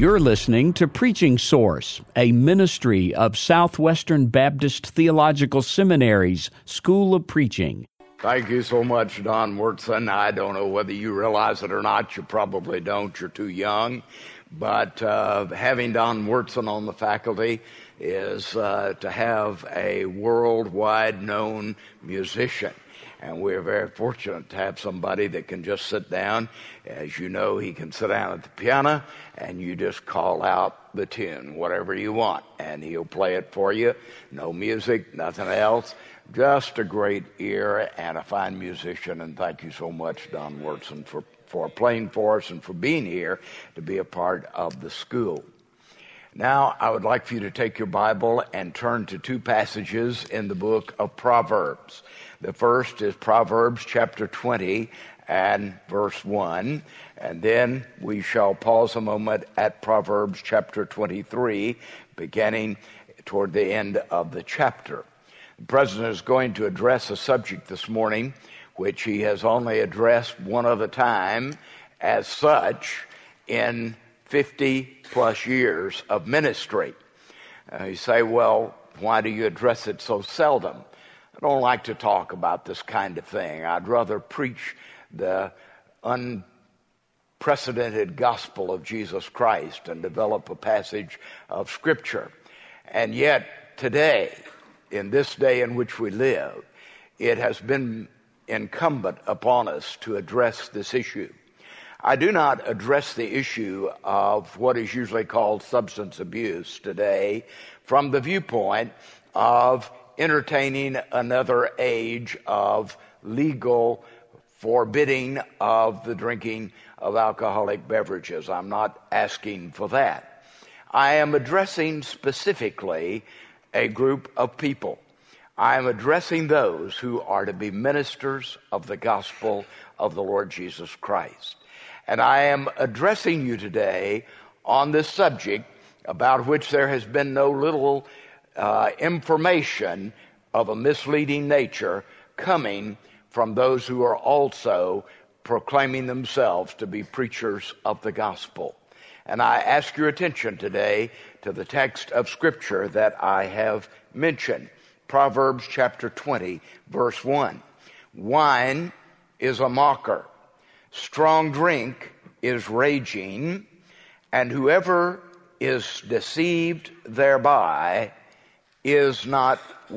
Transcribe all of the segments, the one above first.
You're listening to Preaching Source, a ministry of Southwestern Baptist Theological Seminary's School of Preaching. Thank you so much, Don Wurtson. I don't know whether you realize it or not. You probably don't. You're too young. But having Don Wurtson on the faculty is to have a worldwide known musician. And we're very fortunate to have somebody that can just sit down. As you know, he can sit down at the piano and you just call out the tune, whatever you want, and he'll play it for you. No music, nothing else. Just a great ear and a fine musician. And thank you so much, Don Wurtson, for playing for us and for being here to be a part of the school. Now, I would like for you to take your Bible and turn to two passages in the book of Proverbs. The first is Proverbs chapter 20 and verse 1. And then we shall pause a moment at Proverbs chapter 23, beginning toward the end of the chapter. The President is going to address a subject this morning which he has only addressed one other time as such in 50-plus years of ministry. You say, well, why do you address it so seldom? I don't like to talk about this kind of thing. I'd rather preach the unprecedented gospel of Jesus Christ and develop a passage of Scripture. And yet, today, in this day in which we live, it has been incumbent upon us to address this issue. I do not address the issue of what is usually called substance abuse today from the viewpoint of entertaining another age of legal forbidding of the drinking of alcoholic beverages. I'm not asking for that. I am addressing specifically a group of people. I am addressing those who are to be ministers of the gospel of the Lord Jesus Christ. And I am addressing you today on this subject about which there has been no little information of a misleading nature coming from those who are also proclaiming themselves to be preachers of the gospel. And I ask your attention today to the text of Scripture that I have mentioned. Proverbs chapter 20, verse 1. Wine is a mocker. Strong drink is raging, and whoever is deceived thereby is not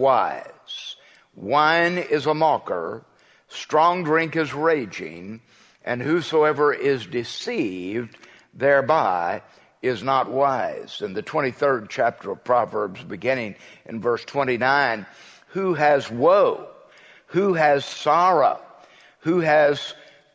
wise. Wine is a mocker, strong drink is raging, and whosoever is deceived thereby is not wise. In the 23rd chapter of Proverbs, beginning in verse 29, who has woe? Who has sorrow? Who has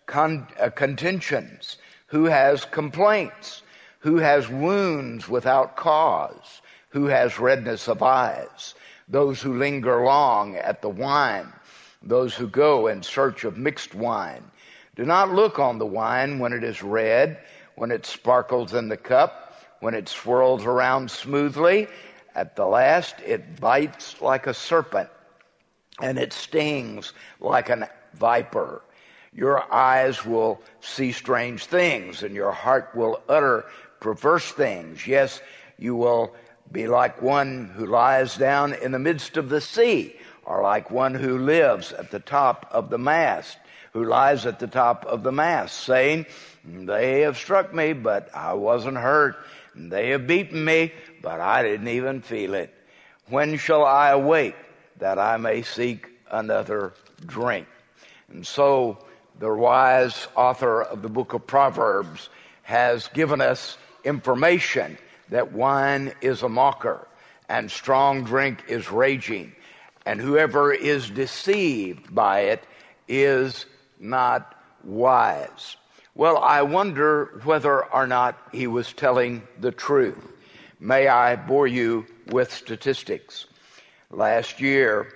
contentions? Who has complaints? Who has wounds without cause? Who has redness of eyes? Those who linger long at the wine, those who go in search of mixed wine. Do not look on the wine when it is red, when it sparkles in the cup, when it swirls around smoothly. At the last it bites like a serpent, and it stings like a viper. Your eyes will see strange things, and your heart will utter perverse things. Yes, you will be like one who lies down in the midst of the sea, or like one who lives at the top of the mast, who lies at the top of the mast, saying, they have struck me, but I wasn't hurt. They have beaten me, but I didn't even feel it. When shall I awake that I may seek another drink? And so the wise author of the book of Proverbs has given us information that wine is a mocker and strong drink is raging, and whoever is deceived by it is not wise. Well, I wonder whether or not he was telling the truth. May I bore you with statistics? Last year,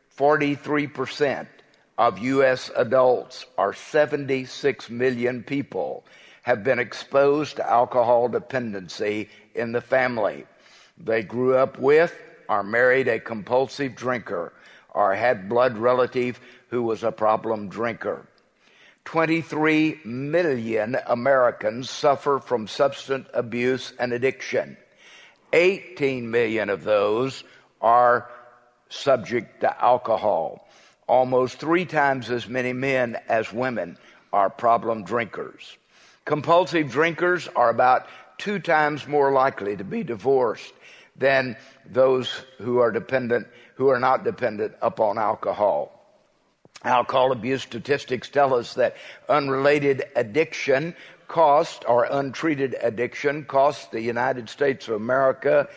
43% of U.S. adults, or 76 million people, have been exposed to alcohol dependency in the family. They grew up with or married a compulsive drinker or had blood relative who was a problem drinker. 23 million Americans suffer from substance abuse and addiction. 18 million of those are subject to alcohol. Almost 3 times as many men as women are problem drinkers. Compulsive drinkers are about 2 times more likely to be divorced than those who are not dependent upon alcohol. Alcohol abuse statistics tell us that unrelated addiction untreated addiction costs the United States of America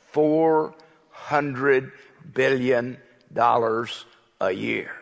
$400 billion a year.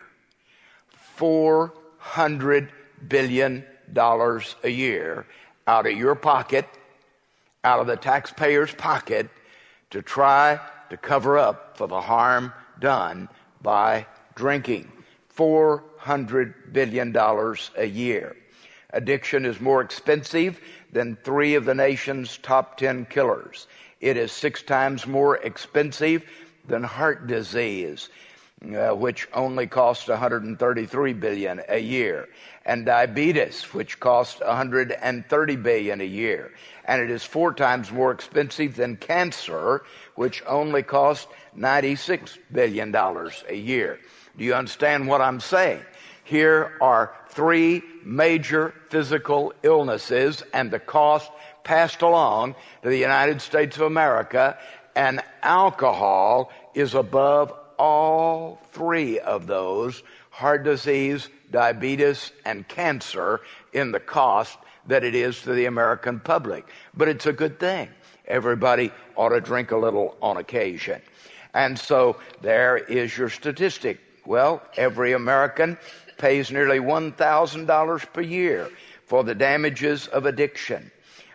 $400 billion a year out of your pocket, out of the taxpayer's pocket, to try to cover up for the harm done by drinking. $400 billion a year. Addiction is more expensive than 3 of the nation's top 10 killers. It is 6 times more expensive than heart disease, which only costs $133 billion a year, and diabetes, which costs $130 billion a year. And it is 4 times more expensive than cancer, which only costs $96 billion a year. Do you understand what I'm saying? Here are 3 major physical illnesses and the cost passed along to the United States of America, and alcohol is above all 3 of those: heart disease, diabetes, and cancer, in the cost that it is to the American public. But it's a good thing. Everybody ought to drink a little on occasion. And so there is your statistic. Well, every American pays nearly $1,000 per year for the damages of addiction.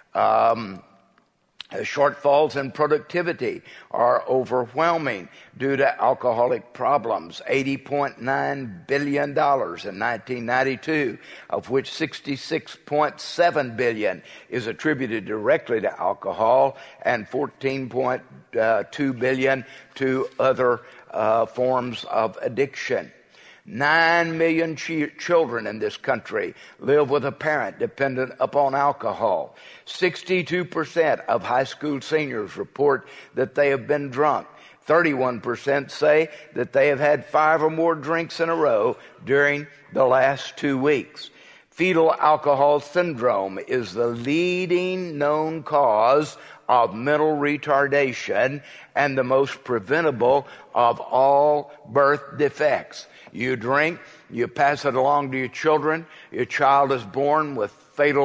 Shortfalls in productivity are overwhelming due to alcoholic problems. $80.9 billion in 1992, of which $66.7 billion is attributed directly to alcohol, and $14.2 billion to other forms of addiction. 9 million children in this country live with a parent dependent upon alcohol. 62% of high school seniors report that they have been drunk. 31% say that they have had 5 or more drinks in a row during the last 2 weeks. Fetal alcohol syndrome is the leading known cause of mental retardation and the most preventable of all birth defects. You drink, you pass it along to your children. Your child is born with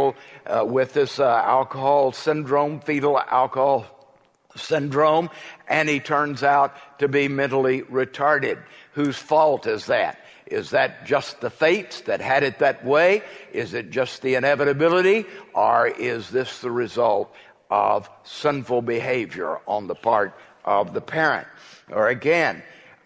this alcohol syndrome, fetal alcohol syndrome, and he turns out to be mentally retarded. Whose fault is that? Is that just the fates that had it that way? Is it just the inevitability? Or is this the result of sinful behavior on the part of the parent? Or again,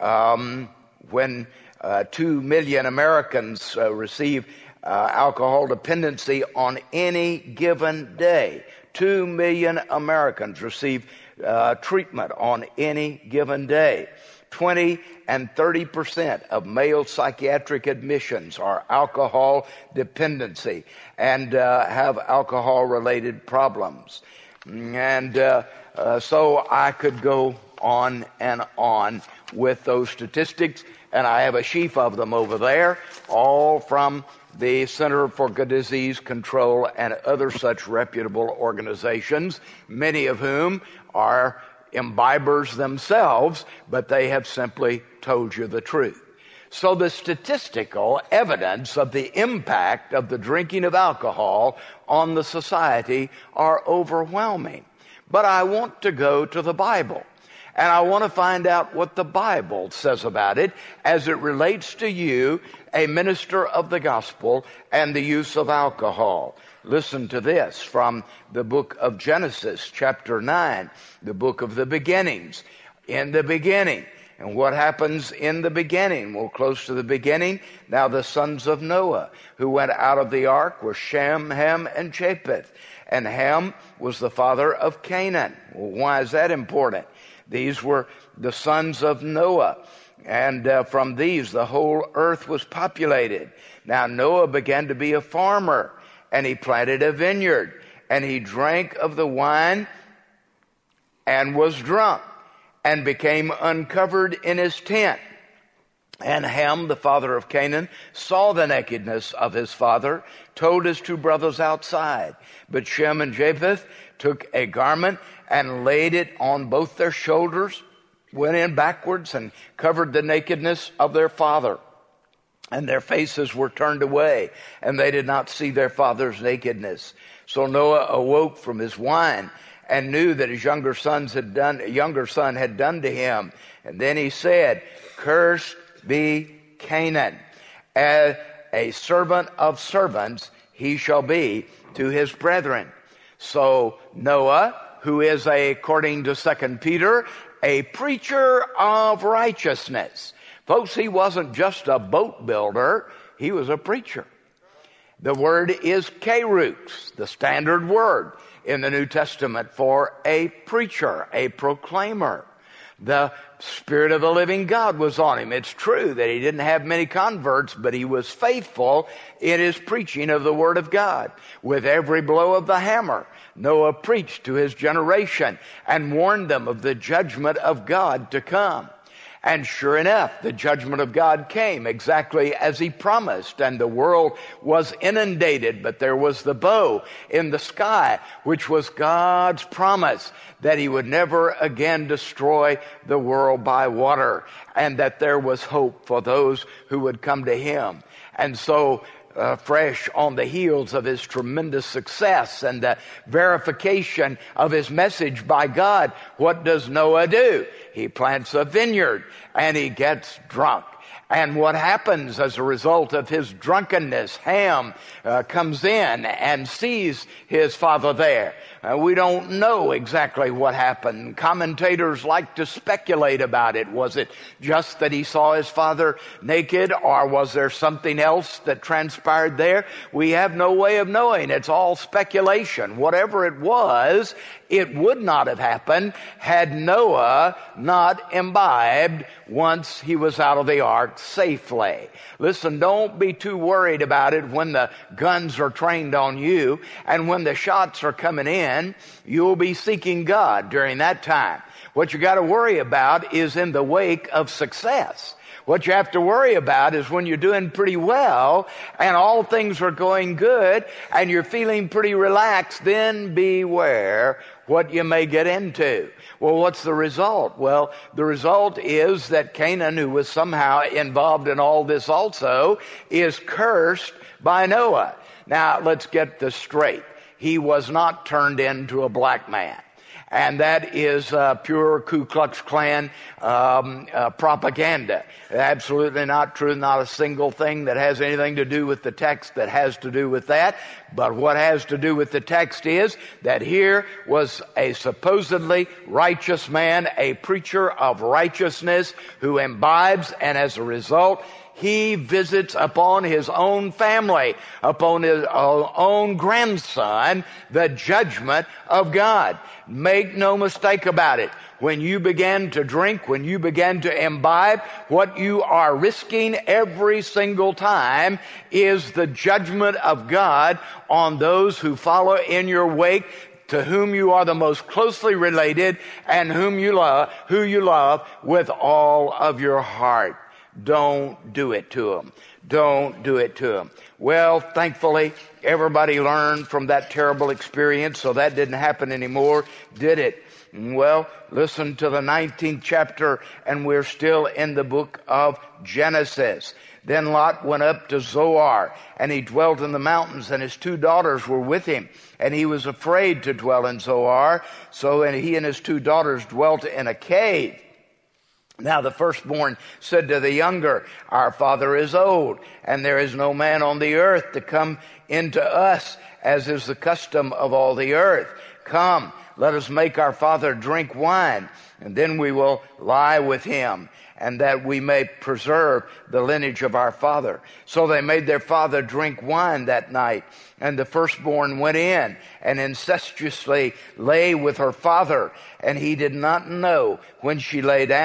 when 2 million Americans receive alcohol dependency on any given day. 2 million Americans receive treatment on any given day. 20 and 30% of male psychiatric admissions are alcohol dependency and have alcohol-related problems. And so I could go on and on with those statistics, and I have a sheaf of them over there, all from the Center for Disease Control and other such reputable organizations, many of whom are imbibers themselves, but they have simply told you the truth. So the statistical evidence of the impact of the drinking of alcohol on the society are overwhelming. But I want to go to the Bible, and I want to find out what the Bible says about it as it relates to you, a minister of the gospel, and the use of alcohol. Listen to this from the book of Genesis, chapter 9, the book of the beginnings. In the beginning. And what happens in the beginning? Well, close to the beginning, now the sons of Noah who went out of the ark were Shem, Ham, and Japheth. And Ham was the father of Canaan. Well, why is that important? These were the sons of Noah. And from these the whole earth was populated. Now Noah began to be a farmer, and he planted a vineyard, and he drank of the wine and was drunk, and became uncovered in his tent. And Ham, the father of Canaan, saw the nakedness of his father, told his two brothers outside. But Shem and Japheth took a garment and laid it on both their shoulders, went in backwards and covered the nakedness of their father. And their faces were turned away, and they did not see their father's nakedness. So Noah awoke from his wine and knew that his younger son had done to him. And then he said, "Cursed be Canaan. As a servant of servants he shall be to his brethren." So Noah, who is, according to 2 Peter, a preacher of righteousness. Folks, he wasn't just a boat builder, he was a preacher. The word is kerux, the standard word in the New Testament for a preacher, a proclaimer. The Spirit of the living God was on him. It's true that he didn't have many converts, but he was faithful in his preaching of the Word of God. With every blow of the hammer, Noah preached to his generation and warned them of the judgment of God to come. And sure enough, the judgment of God came exactly as he promised, and the world was inundated, but there was the bow in the sky, which was God's promise that he would never again destroy the world by water, and that there was hope for those who would come to him. And so, fresh on the heels of his tremendous success and the verification of his message by God, what does Noah do? He plants a vineyard and he gets drunk. And what happens as a result of his drunkenness? Ham comes in and sees his father there. We don't know exactly what happened. Commentators like to speculate about it. Was it just that he saw his father naked, or was there something else that transpired there? We have no way of knowing. It's all speculation. Whatever it was, it would not have happened had Noah not imbibed once he was out of the ark safely. Listen, don't be too worried about it when the guns are trained on you and when the shots are coming in. You'll be seeking God during that time. What you got to worry about is in the wake of success. What you have to worry about is when you're doing pretty well and all things are going good and you're feeling pretty relaxed, then beware what you may get into. Well, what's the result? Well, the result is that Canaan, who was somehow involved in all this also, is cursed by Noah. Now, let's get this straight. He was not turned into a black man. And that is pure Ku Klux Klan propaganda. Absolutely not true. Not a single thing that has anything to do with the text that has to do with that. But what has to do with the text is that here was a supposedly righteous man, a preacher of righteousness who imbibes, and as a result, he visits upon his own family, upon his own grandson, the judgment of God. Make no mistake about it. When you begin to drink, when you begin to imbibe, what you are risking every single time is the judgment of God on those who follow in your wake, to whom you are the most closely related and who you love with all of your heart. Don't do it to them. Don't do it to them. Well, thankfully, everybody learned from that terrible experience, so that didn't happen anymore, did it? Well, listen to the 19th chapter, and we're still in the book of Genesis. Then Lot went up to Zoar, and he dwelt in the mountains, and his two daughters were with him. And he was afraid to dwell in Zoar, and he and his two daughters dwelt in a cave. Now the firstborn said to the younger, "Our father is old, and there is no man on the earth to come into us, as is the custom of all the earth. Come, let us make our father drink wine, and then we will lie with him, and that we may preserve the lineage of our father." So they made their father drink wine that night. And the firstborn went in and incestuously lay with her father, and he did not know when she lay down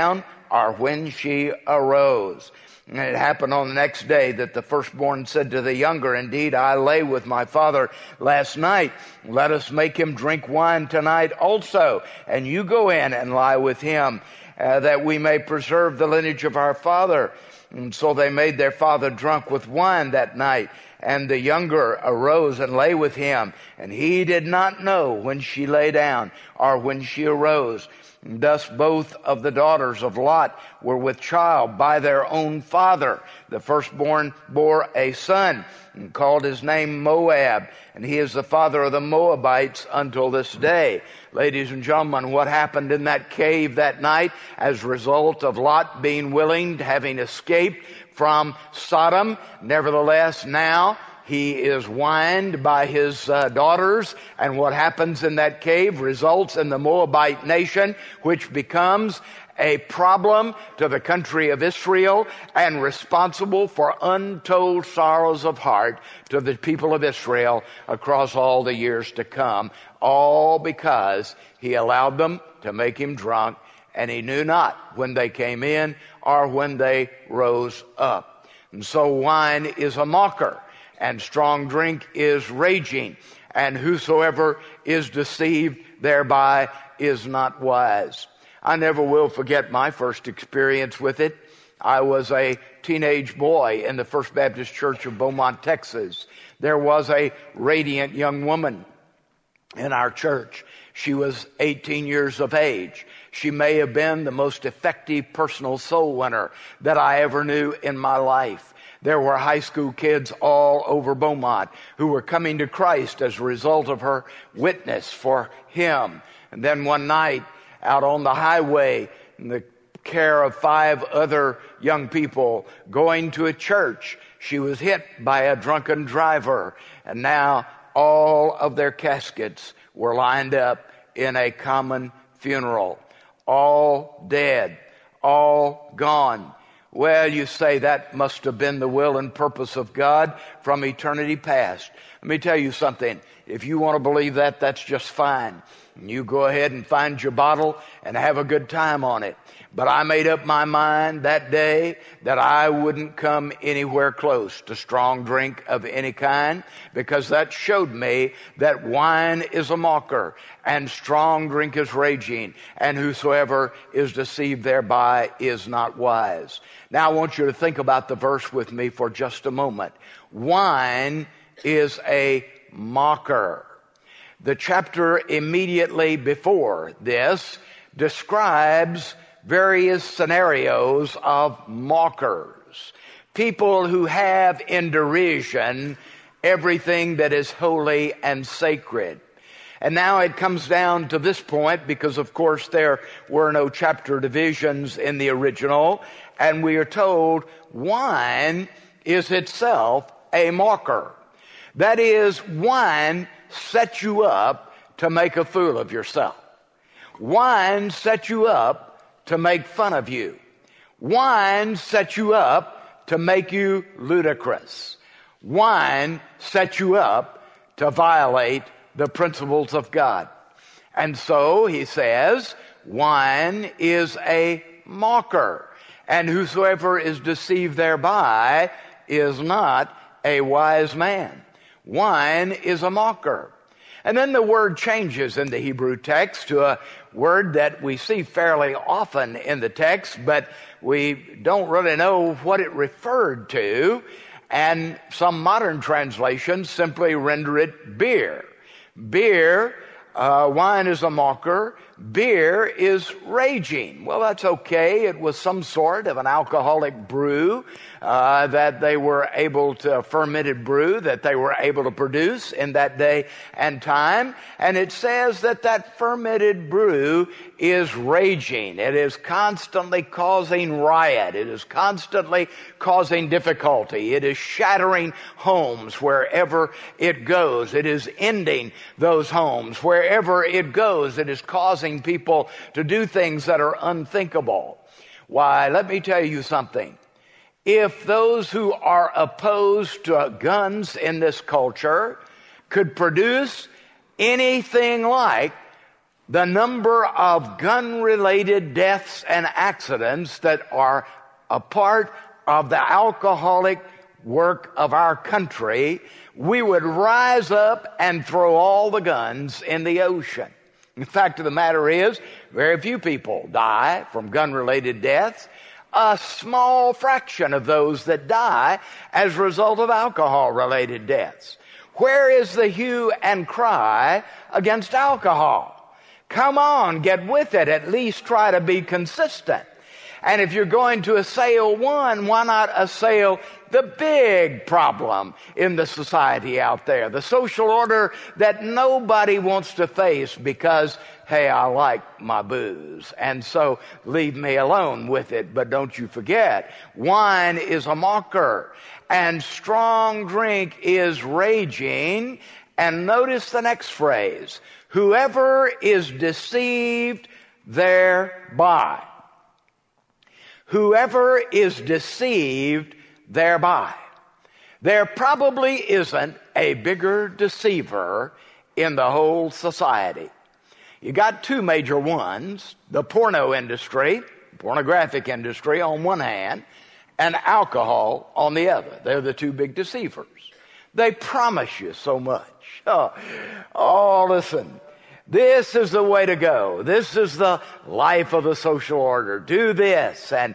or when she arose. And it happened on the next day that the firstborn said to the younger, indeed, I lay with my father last night. Let us make him drink wine tonight also. And you go in and lie with him, that we may preserve the lineage of our father. And so they made their father drunk with wine that night. And the younger arose and lay with him. And he did not know when she lay down or when she arose. And thus both of the daughters of Lot were with child by their own father. The firstborn bore a son and called his name Moab. And he is the father of the Moabites until this day. Ladies and gentlemen, what happened in that cave that night as a result of Lot being willing, having escaped from Sodom, nevertheless now he is wined by his daughters, and what happens in that cave results in the Moabite nation, which becomes a problem to the country of Israel and responsible for untold sorrows of heart to the people of Israel across all the years to come, all because he allowed them to make him drunk, and he knew not when they came in or when they rose up. And so wine is a mocker, and strong drink is raging, and whosoever is deceived thereby is not wise. I never will forget my first experience with it. I was a teenage boy in the First Baptist Church of Beaumont, Texas. There was a radiant young woman in our church. She was 18 years of age. She may have been the most effective personal soul winner that I ever knew in my life. There were high school kids all over Beaumont who were coming to Christ as a result of her witness for him. And then one night out on the highway, in the care of 5 other young people going to a church, she was hit by a drunken driver. And now all of their caskets were lined up in a common funeral. All dead, all gone. Well, you say that must have been the will and purpose of God from eternity past. Let me tell you something. If you want to believe that, that's just fine. You go ahead and find your bottle and have a good time on it. But I made up my mind that day that I wouldn't come anywhere close to strong drink of any kind, because that showed me that wine is a mocker and strong drink is raging, and whosoever is deceived thereby is not wise. Now I want you to think about the verse with me for just a moment. Wine is a mocker. The chapter immediately before this describes various scenarios of mockers, people who have in derision everything that is holy and sacred. And now it comes down to this point, because of course there were no chapter divisions in the original, and we are told wine is itself a mocker. That is, wine sets you up to make a fool of yourself. Wine sets you up to make fun of you. Wine sets you up to make you ludicrous. Wine sets you up to violate the principles of God. And so he says, wine is a mocker, and whosoever is deceived thereby is not a wise man. Wine is a mocker. And then the word changes in the Hebrew text to a word that we see fairly often in the text, but we don't really know what it referred to. And some modern translations simply render it beer. Beer, wine is a mocker. Beer is raging. Well, that's okay. It was some sort of an alcoholic brew that they were able to, fermented brew that they were able to produce in that day and time. And it says that that fermented brew is raging. It is constantly causing riot. It is constantly causing difficulty. It is shattering homes wherever it goes. It is ending those homes. Wherever it goes, it is causing people to do things that are unthinkable. Why, let me tell you something. If those who are opposed to guns in this culture could produce anything like the number of gun-related deaths and accidents that are a part of the alcoholic work of our country, we would rise up and throw all the guns in the ocean. The fact of the matter is, very few people die from gun-related deaths. A small fraction of those that die as a result of alcohol-related deaths. Where is the hue and cry against alcohol? Come on, get with it. At least try to be consistent. And if you're going to assail one, why not assail the big problem in the society out there, the social order that nobody wants to face because, hey, I like my booze, and so leave me alone with it. But don't you forget, wine is a mocker, and strong drink is raging. And notice the next phrase, whoever is deceived thereby. Whoever is deceived thereby. There probably isn't a bigger deceiver in the whole society. You got two major ones, the porno industry, pornographic industry on one hand, and alcohol on the other. They're the two big deceivers. They promise you so much. Oh, listen. This is the way to go. This is the life of the social order. Do this, and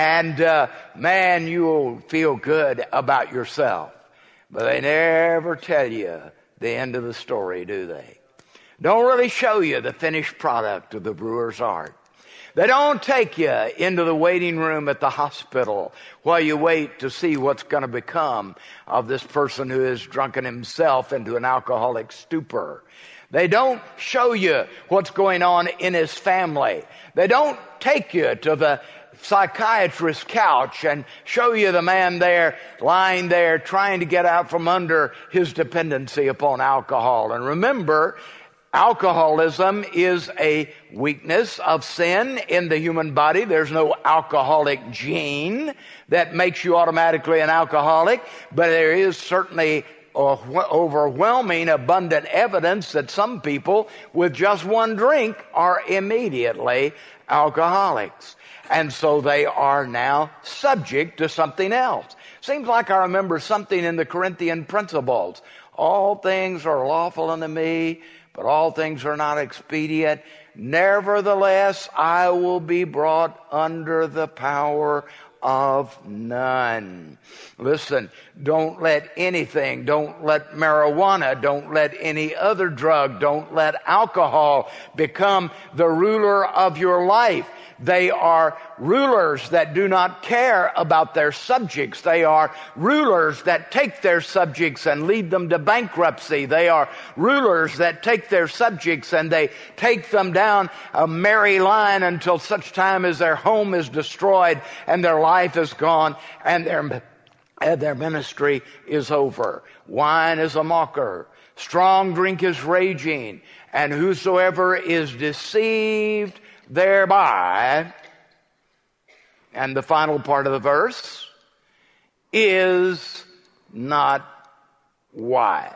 man, you will feel good about yourself. But they never tell you the end of the story, do they? Don't really show you the finished product of the brewer's art. They don't take you into the waiting room at the hospital while you wait to see what's going to become of this person who has drunken himself into an alcoholic stupor. They don't show you what's going on in his family. They don't take you to the psychiatrist's couch and show you the man there, lying there, trying to get out from under his dependency upon alcohol. And remember, alcoholism is a weakness of sin in the human body. There's no alcoholic gene that makes you automatically an alcoholic, but there is certainly overwhelming, abundant evidence that some people with just one drink are immediately alcoholics. And so they are now subject to something else. Seems like I remember something in the Corinthian principles. All things are lawful unto me, but all things are not expedient. Nevertheless, I will be brought under the power of none. Listen, don't let anything, don't let marijuana, don't let any other drug, don't let alcohol become the ruler of your life. They are rulers that do not care about their subjects. They are rulers that take their subjects and lead them to bankruptcy. They are rulers that take their subjects and they take them down a merry line until such time as their home is destroyed and their life is gone and their ministry is over. Wine is a mocker. Strong drink is raging. And whosoever is deceived thereby, and the final part of the verse, is not wise.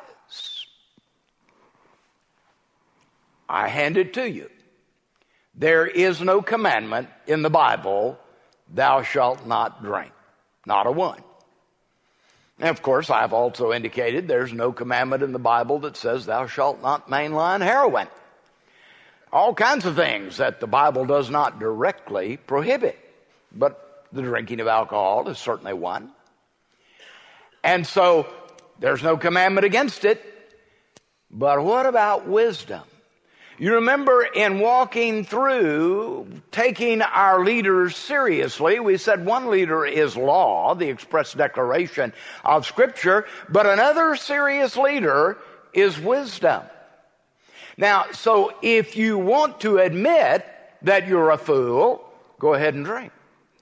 I hand it to you. There is no commandment in the Bible, thou shalt not drink. Not a one. And of course, I've also indicated there's no commandment in the Bible that says thou shalt not mainline heroin. All kinds of things that the Bible does not directly prohibit. But the drinking of alcohol is certainly one. And so there's no commandment against it. But what about wisdom? You remember in walking through, taking our leaders seriously, we said one leader is law, the express declaration of Scripture, but another serious leader is wisdom. Now, so if you want to admit that you're a fool, go ahead and drink.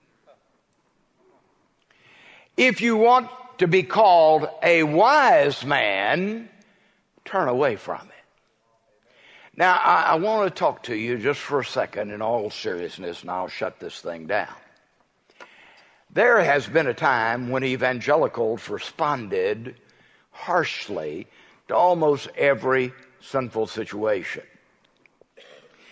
If you want to be called a wise man, turn away from it. Now, I want to talk to you just for a second in all seriousness, and I'll shut this thing down. There has been a time when evangelicals responded harshly to almost every sinful situation.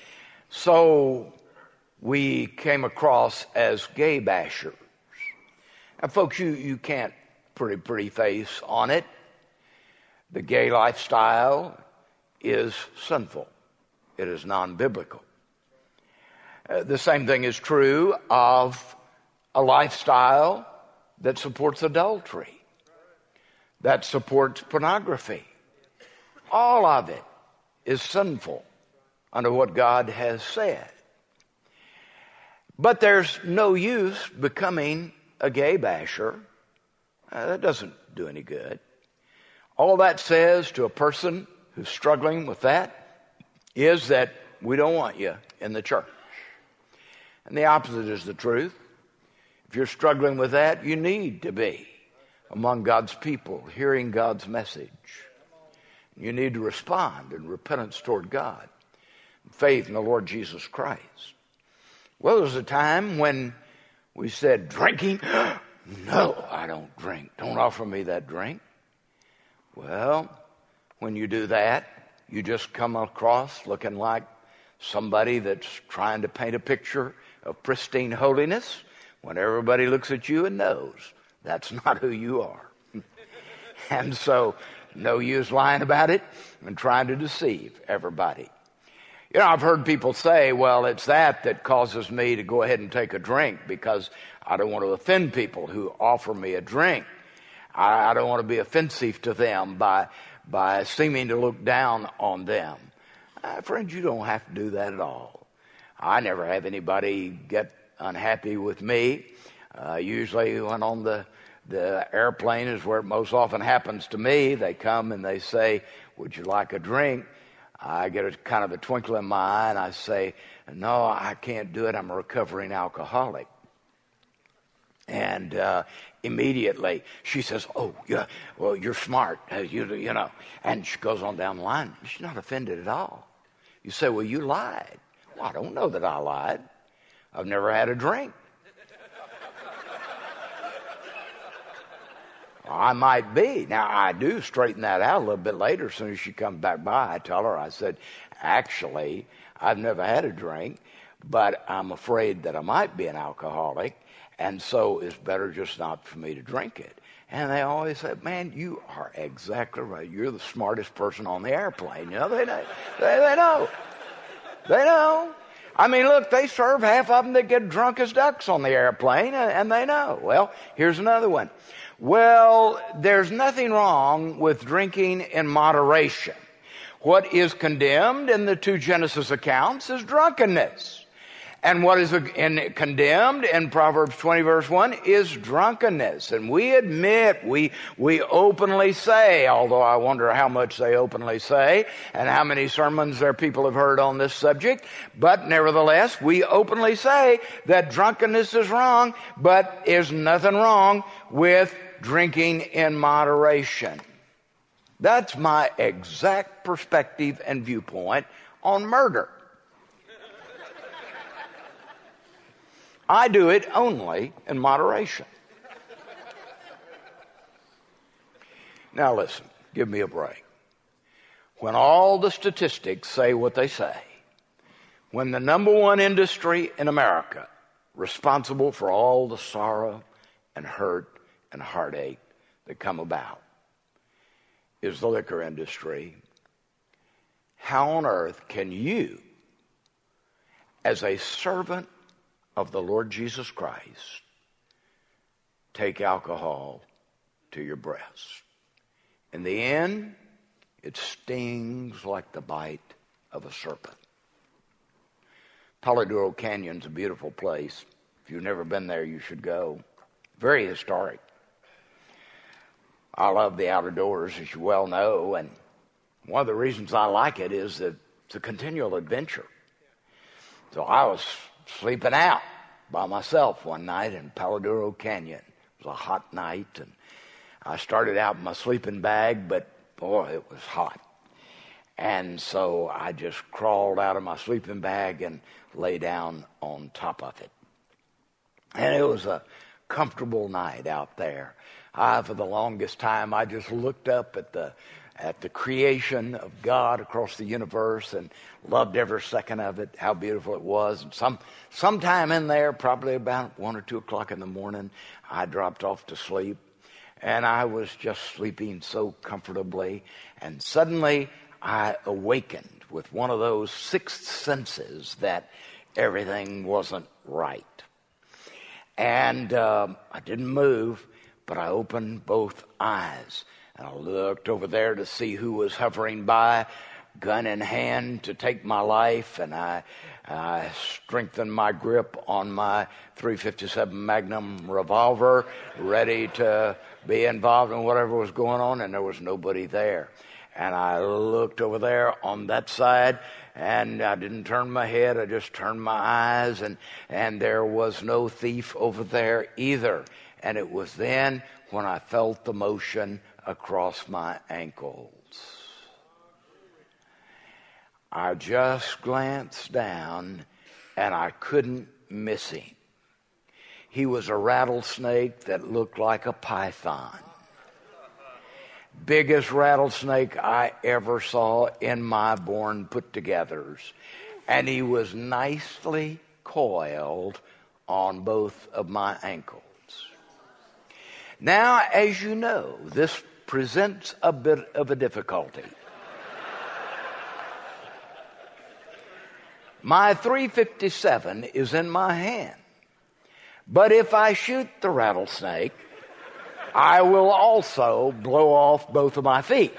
So we came across as gay bashers. Now, folks, you can't put a pretty face on it. The gay lifestyle is sinful. It is non-biblical. The same thing is true of a lifestyle that supports adultery, that supports pornography. All of it is sinful under what God has said. But there's no use becoming a gay basher. That doesn't do any good. All that says to a person who's struggling with that is that we don't want you in the church. And the opposite is the truth. If you're struggling with that, you need to be among God's people, hearing God's message. You need to respond in repentance toward God, faith in the Lord Jesus Christ. Well, there was a time when we said, drinking? No, I don't drink. Don't offer me that drink. Well, when you do that, you just come across looking like somebody that's trying to paint a picture of pristine holiness when everybody looks at you and knows that's not who you are. And so, no use lying about it and trying to deceive everybody. You know, I've heard people say, well, it's that causes me to go ahead and take a drink because I don't want to offend people who offer me a drink. I don't want to be offensive to them by seeming to look down on them. Friends, you don't have to do that at all. I never have anybody get unhappy with me. Usually when on the airplane is where it most often happens to me. They come and they say, would you like a drink? I get a kind of a twinkle in my eye and I say, no, I can't do it. I'm a recovering alcoholic. And immediately she says, oh, yeah, well, you're smart, you know. And she goes on down the line. She's not offended at all. You say, well, you lied. Well, I don't know that I lied. I've never had a drink. I might be. Now, I do straighten that out a little bit later. As soon as she comes back by, I tell her, I said, actually, I've never had a drink, but I'm afraid that I might be an alcoholic, and so it's better just not for me to drink it. And they always say, man, you are exactly right. You're the smartest person on the airplane. You know, they know. They know. They know. I mean, look, they serve half of them that get drunk as ducks on the airplane, and they know. Well, here's another one. Well, there's nothing wrong with drinking in moderation. What is condemned in the two Genesis accounts is drunkenness. And what is condemned in Proverbs 20 verse 1 is drunkenness. And we admit, we openly say, although I wonder how much they openly say and how many sermons their people have heard on this subject, but nevertheless, we openly say that drunkenness is wrong, but there's nothing wrong with drinking in moderation. That's my exact perspective and viewpoint on murder. I do it only in moderation. Now listen, give me a break. When all the statistics say what they say, when the number one industry in America responsible for all the sorrow and hurt and heartache that come about is the liquor industry, how on earth can you, as a servant of the Lord Jesus Christ, take alcohol to your breast? In the end, it stings like the bite of a serpent. Palo Duro Canyon's a beautiful place. If you've never been there, you should go. Very historic. I love the outdoors, as you well know, and one of the reasons I like it is that it's a continual adventure. So I was sleeping out by myself one night in Palo Duro Canyon. It was a hot night, and I started out in my sleeping bag, but boy, it was hot. And so I just crawled out of my sleeping bag and lay down on top of it. And it was a comfortable night out there. For the longest time, I just looked up at at the creation of God across the universe and loved every second of it, how beautiful it was. And sometime in there, probably about 1 or 2 o'clock in the morning, I dropped off to sleep. And I was just sleeping so comfortably. And suddenly I awakened with one of those sixth senses that everything wasn't right. And I didn't move, but I opened both eyes. And I looked over there to see who was hovering by, gun in hand to take my life. And I strengthened my grip on my .357 Magnum revolver, ready to be involved in whatever was going on, and there was nobody there. And I looked over there on that side, and I didn't turn my head, I just turned my eyes, and there was no thief over there either. And it was then when I felt the motion across my ankles. I just glanced down, and I couldn't miss him. He was a rattlesnake that looked like a python. Biggest rattlesnake I ever saw in my born put-togethers. And he was nicely coiled on both of my ankles. Now, as you know, this presents a bit of a difficulty. My .357 is in my hand. But if I shoot the rattlesnake, I will also blow off both of my feet.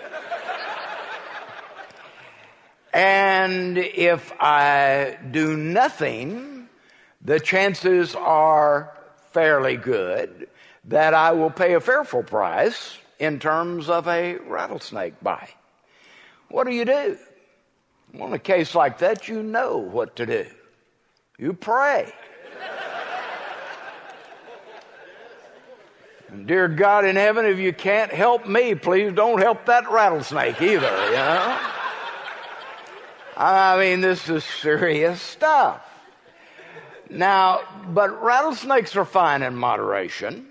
And if I do nothing, the chances are fairly good that I will pay a fearful price in terms of a rattlesnake bite. What do you do? Well, in a case like that, you know what to do. You pray. And dear God in heaven, if you can't help me, please don't help that rattlesnake either, you know? I mean, this is serious stuff. Now, but rattlesnakes are fine in moderation.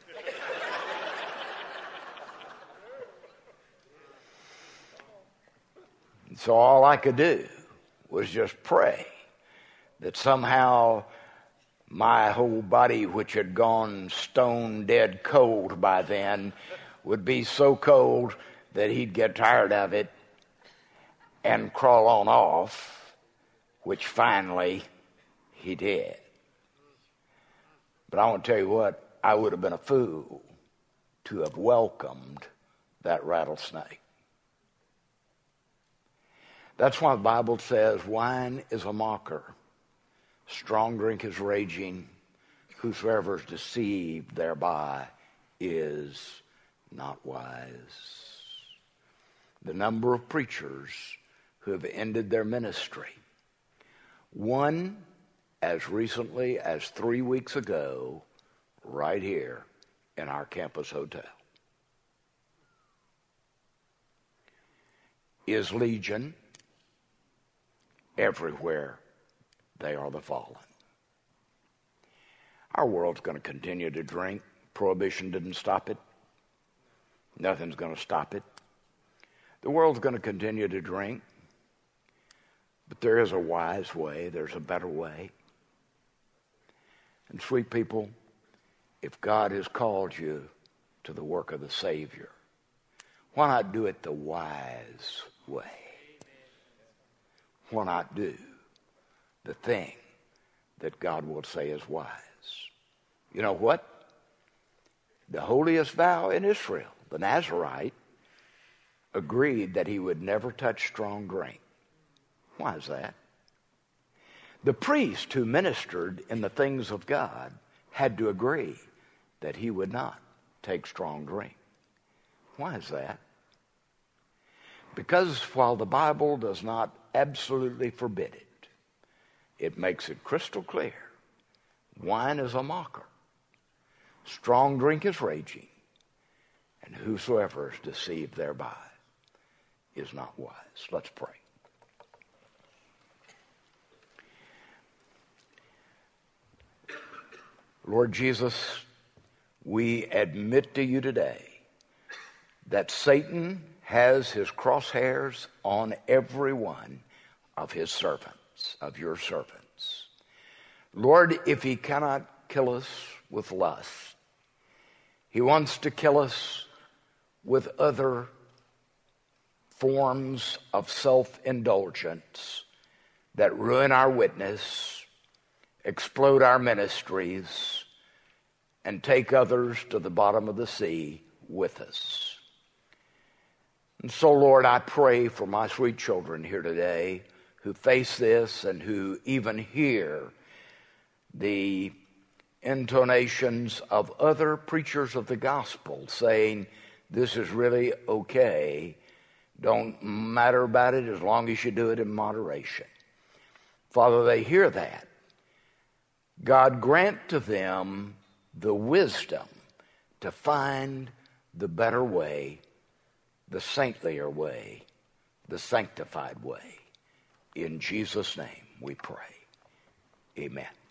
So all I could do was just pray that somehow my whole body, which had gone stone dead cold by then, would be so cold that he'd get tired of it and crawl on off, which finally he did. But I want to tell you what, I would have been a fool to have welcomed that rattlesnake. That's why the Bible says wine is a mocker. Strong drink is raging. Whosoever is deceived thereby is not wise. The number of preachers who have ended their ministry. One, as recently as 3 weeks ago, right here in our campus hotel, is legion. Everywhere they are the fallen. Our world's going to continue to drink. Prohibition didn't stop it. Nothing's going to stop it. The world's going to continue to drink. But there is a wise way. There's a better way. And sweet people, if God has called you to the work of the Savior, why not do it the wise way? Why not do the thing that God will say is wise? You know what? The holiest vow in Israel, the Nazarite, agreed that he would never touch strong drink. Why is that? The priest who ministered in the things of God had to agree that he would not take strong drink. Why is that? Because while the Bible does not absolutely forbid it, it makes it crystal clear. Wine is a mocker. Strong drink is raging. And whosoever is deceived thereby is not wise. Let's pray. Lord Jesus, we admit to you today that Satan has his crosshairs on every one of his servants, of your servants. Lord, if he cannot kill us with lust, he wants to kill us with other forms of self-indulgence that ruin our witness, explode our ministries, and take others to the bottom of the sea with us. And so, Lord, I pray for my sweet children here today who face this and who even hear the intonations of other preachers of the gospel saying, this is really okay. Don't matter about it as long as you do it in moderation. Father, they hear that. God, grant to them the wisdom to find the better way, the saintlier way, the sanctified way. In Jesus' name we pray. Amen.